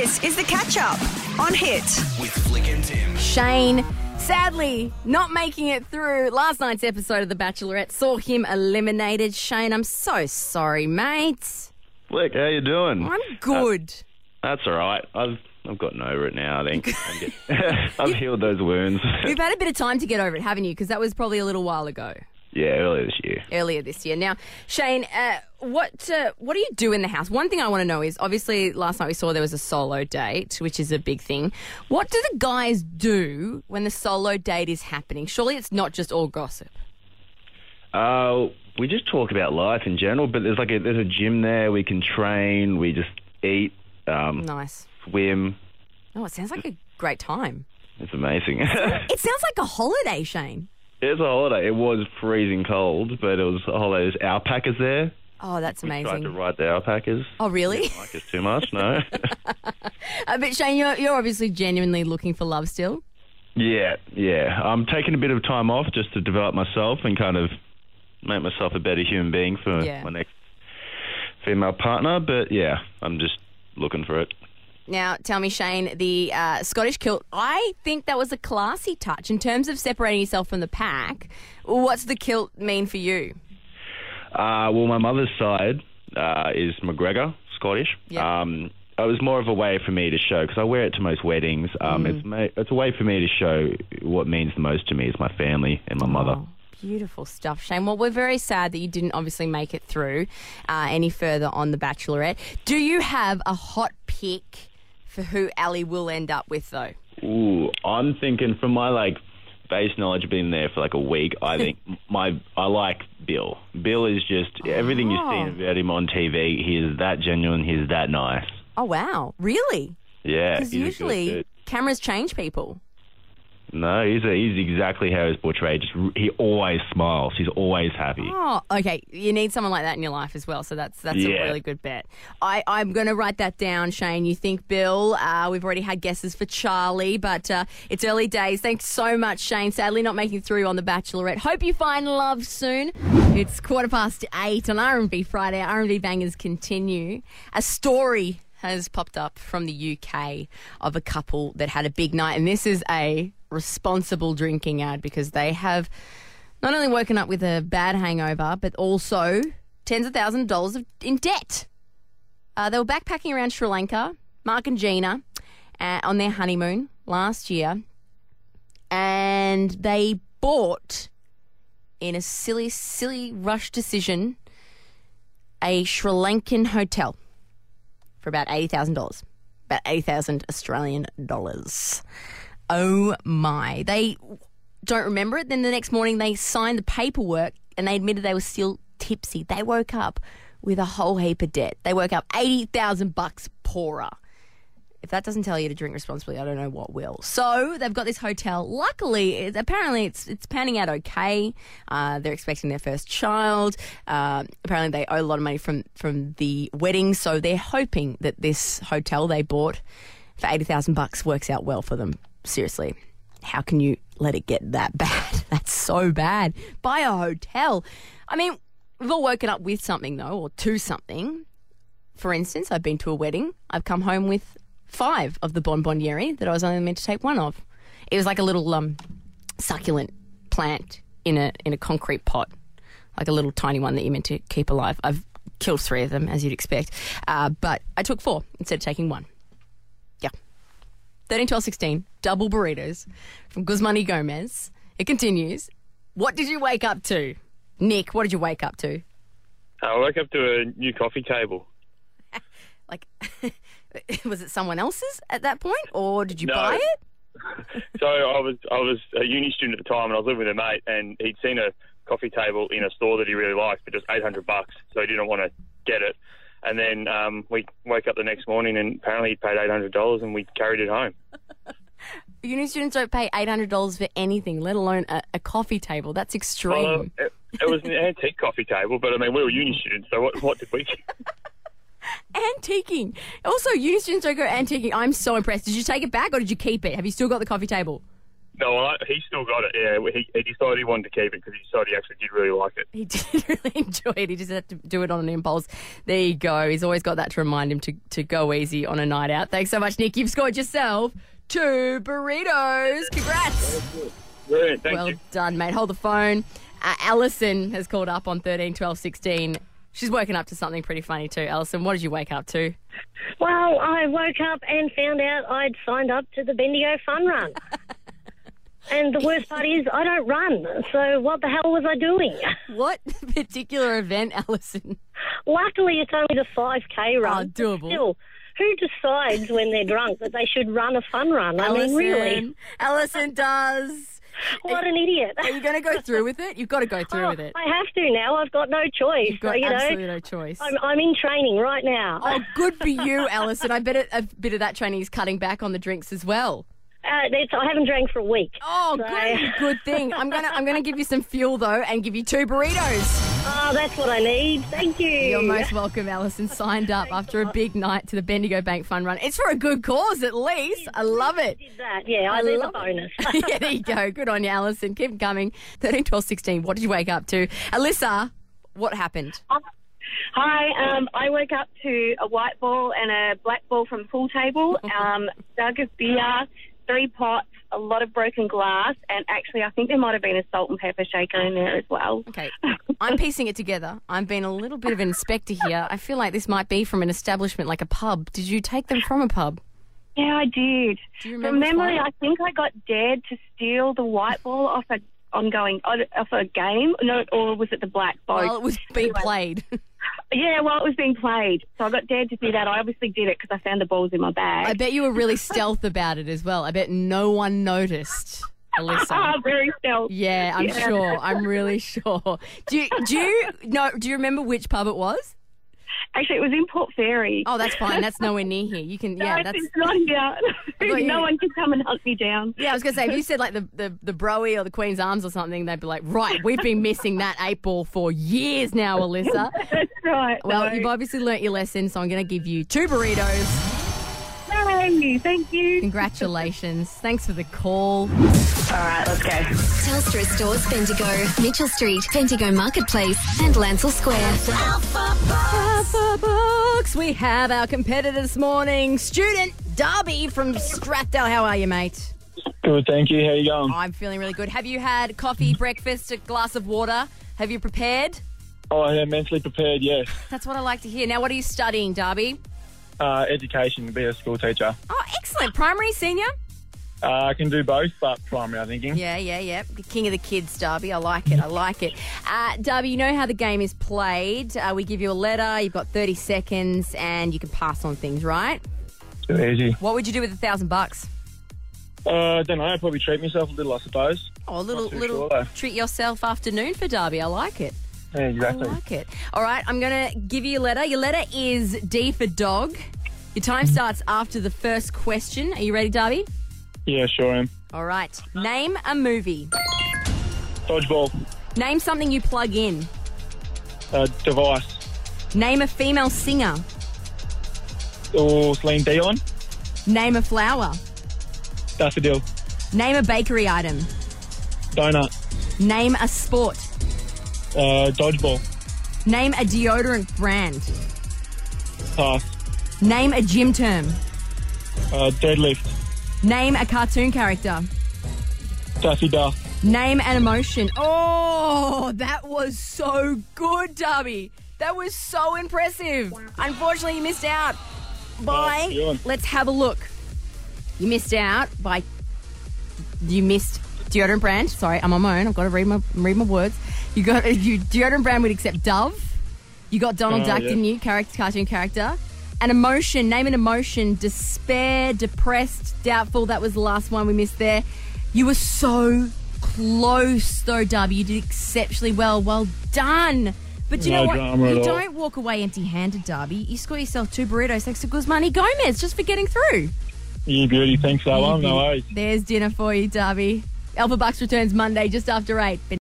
This is The Catch Up on Hit. With Flick and Tim. Shane, sadly, not making it through last night's episode of The Bachelorette. Saw him eliminated. Shane, I'm so sorry, mate. Flick, how you doing? I'm good. That's all right. I've gotten over it now, I think. I've healed those wounds. You've had a bit of time to get over it, haven't you? Because that was probably a little while ago. Yeah, earlier this year. Now, Shane, what do you do in the house? One thing I want to know is, obviously, last night we saw there was a solo date, which is a big thing. What do the guys do when the solo date is happening? Surely it's not just all gossip. We just talk about life in general, but there's a gym there. We can train. We just eat. Nice. Swim. Oh, it sounds like a great time. It's amazing. It sounds like a holiday, Shane. It's a holiday. It was freezing cold, but it was a holiday. There's alpacas there. Oh, that's We tried amazing. to ride the alpacas. Oh, really? Didn't like us too much, no. But Shane, you're obviously genuinely looking for love still. Yeah. I'm taking a bit of time off just to develop myself and kind of make myself a better human being for my next female partner. But yeah, I'm just looking for it. Now, tell me, Shane, the Scottish kilt, I think that was a classy touch. In terms of separating yourself from the pack, what's the kilt mean for you? Well, my mother's side is McGregor, Scottish. Yep. It was more of a way for me to show, because I wear it to most weddings. It's a way for me to show what means the most to me is my family and my mother. Oh, beautiful stuff, Shane. Well, we're very sad that you didn't obviously make it through any further on The Bachelorette. Do you have a hot pick for who Ali will end up with, though? Ooh, I'm thinking from my base knowledge of being there for a week, I think I like Bill. Bill is just everything you've seen about him on TV. He is that genuine. He's that nice. Oh, wow. Really? Yeah. Because usually cameras change people. No, he's exactly how he's portrayed. He always smiles. He's always happy. Oh, okay. You need someone like that in your life as well, so that's a really good bet. I'm going to write that down, Shane. You think Bill. We've already had guesses for Charlie, but it's early days. Thanks so much, Shane. Sadly not making through on The Bachelorette. Hope you find love soon. It's 8:15 on R&B Friday. R&B bangers continue. A story has popped up from the UK of a couple that had a big night, and this is a responsible drinking ad because they have not only woken up with a bad hangover, but also tens of thousands of dollars in debt. They were backpacking around Sri Lanka, Mark and Gina, on their honeymoon last year, and they bought, in a silly rush decision, a Sri Lankan hotel for about $80,000, about 80,000 Australian dollars. Oh my. They don't remember it. Then the next morning they signed the paperwork and they admitted they were still tipsy. They woke up with a whole heap of debt. They woke up $80,000 poorer. If that doesn't tell you to drink responsibly, I don't know what will. So they've got this hotel. Luckily, apparently it's panning out okay. They're expecting their first child. Apparently they owe a lot of money from the wedding, so they're hoping that this hotel they bought for $80,000 works out well for them. Seriously, how can you let it get that bad? That's so bad. Buy a hotel. I mean, we've all woken up with something, though, or to something. For instance, I've been to a wedding. I've come home with 5 of the bonbonniere that I was only meant to take 1 of. It was like a little succulent plant in a concrete pot, like a little tiny one that you're meant to keep alive. I've killed 3 of them, as you'd expect, but I took 4 instead of taking 1. Yeah. 13, 12, 16, double burritos from Guzman y Gomez. It continues. What did you wake up to? Nick, what did you wake up to? I woke up to a new coffee table. Was it someone else's at that point, or did you No. buy it? So I was a uni student at the time, and I was living with a mate, and he'd seen a coffee table in a store that he really liked for just $800, so he didn't want to get it. And then we woke up the next morning, and apparently he paid $800, and we carried it home. Uni students don't pay $800 for anything, let alone a coffee table. That's extreme. Well, it was an antique coffee table, but I mean, we were uni students, so what did we do? Antiquing. Also, uni students don't go antiquing. I'm so impressed. Did you take it back or did you keep it? Have you still got the coffee table? No, he still got it. Yeah, he decided he wanted to keep it because he decided he actually did really like it. He did really enjoy it. He just had to do it on an impulse. There you go. He's always got that to remind him to go easy on a night out. Thanks so much, Nick. You've scored yourself 2 burritos. Congrats. Brilliant. Thank you. Well done, mate. Hold the phone. Alison has called up on 13 12 16. She's woken up to something pretty funny too. Alison, what did you wake up to? Well, I woke up and found out I'd signed up to the Bendigo Fun Run. And the worst part is I don't run, so what the hell was I doing? What particular event, Alison? Luckily, it's only the 5K run. Oh, doable. Still, who decides when they're drunk that they should run a fun run? I mean, really? Alison does. What an idiot. Are you going to go through with it? You've got to go through with it. I have to now. I've got no choice. You've got absolutely no choice. I'm in training right now. Oh, good for you, Alison. I bet a bit of that training is cutting back on the drinks as well. I haven't drank for a week. Oh, so. good thing. I'm gonna give you some fuel though, and give you 2 burritos. Oh, that's what I need. Thank you. You're most welcome, Alison. Signed up after a big night to the Bendigo Bank Fun Run. It's for a good cause, at least. I love it. Did that? Yeah, I did a bonus. Yeah, there you go. Good on you, Alison. Keep them coming. 13, 12, 16. What did you wake up to, Alyssa? What happened? Hi, I woke up to a white ball and a black ball from the pool table, jug of beer, 3 pots, a lot of broken glass, and actually I think there might have been a salt and pepper shaker in there as well. Okay, I'm piecing it together. I'm being a little bit of an inspector here. I feel like this might be from an establishment like a pub. Did you take them from a pub? Yeah, I did. Do you remember? From memory, I think I got dared to steal the white ball off a game. No, or was it the black ball? Well, it was being played. Yeah, well, it was being played. So I got dared to do that. I obviously did it because I found the balls in my bag. I bet you were really stealth about it as well. I bet no one noticed, Alyssa. Very stealth. Yeah, I'm sure. I'm really sure. Do you remember which pub it was? Actually, it was in Port Fairy. Oh, that's fine. That's nowhere near here. You can, It's not here. No one can come and hunt me down. Yeah, I was going to say, if you said like the Broey or the Queen's Arms or something, they'd be like, right, we've been missing that 8 ball for years now, Alyssa. That's right. Well, you've obviously learnt your lesson, so I'm going to give you 2 burritos. Hey, thank you. Congratulations. Thanks for the call. All right, let's go. Telstra stores Bendigo, Mitchell Street, Bendigo Marketplace, and Lancel Square. Alpha Box. We have our competitor this morning, student Darby from Strathdale. How are you, mate? Good, thank you. How you going? I'm feeling really good. Have you had coffee, breakfast, a glass of water? Have you prepared? Oh, I am mentally prepared, yes. That's what I like to hear. Now, what are you studying, Darby? Education, be a school teacher. Oh, excellent. Primary, senior? I can do both, but primary, I'm thinking. Yeah. The king of the kids, Darby. I like it. Darby, you know how the game is played. We give you a letter, you've got 30 seconds, and you can pass on things, right? Too easy. What would you do with $1,000? I don't know, probably treat myself a little, I suppose. Oh, a little treat yourself afternoon for Darby. I like it. Yeah, exactly. I like it. All right, I'm going to give you a letter. Your letter is D for dog. Your time starts after the first question. Are you ready, Darby? Yeah, sure am. All right. Name a movie. Dodgeball. Name something you plug in. Device. Name a female singer. Or Celine Dion. Name a flower. Daffodil. Name a bakery item. Donut. Name a sport. Dodgeball. Name a deodorant brand. Pass. Name a gym term. Deadlift. Name a cartoon character. Daffy Duck. Name an emotion. Oh, that was so good, Darby. That was so impressive. Unfortunately, you missed out by... Let's have a look. You missed out by... You missed deodorant brand. Sorry, I'm on my own. I've got to read my words. You deodorant brand would accept Dove. You got Donald Duck, didn't you? Cartoon character. An emotion. Name an emotion. Despair, depressed, doubtful. That was the last one we missed there. You were so close, though, Darby. You did exceptionally well. Well done. But you know what? You don't walk away empty-handed, Darby. You score yourself 2 burritos thanks to Guzmani Gomez just for getting through. You beauty. Thanks for that one. No worries. There's dinner for you, Darby. Alpha Bucks returns Monday just after 8.